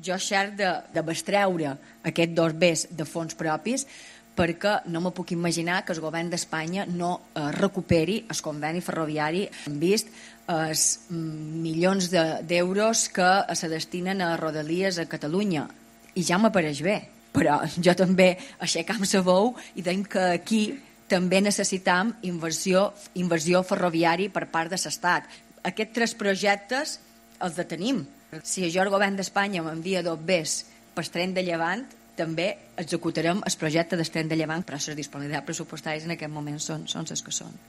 Jo xerc de bestreure aquests 2 bes de fons propis perquè no me puc imaginar que el govern d'Espanya no recuperi el conveni ferroviari. Hem vist els milions d'euros que se destinen a rodalies a Catalunya i ja m'apareix bé, però jo també aixecam la veu i deim que aquí també necessitam inversió ferroviària per part de l'Estat. Aquests 3 projectes els detenim. Si jo el govern d'Espanya m'envia 2 bes per tren de Llevant, també executarem el projecte del tren de Llevant, però les disponibilitats pressupostàries en aquest moment són les que són.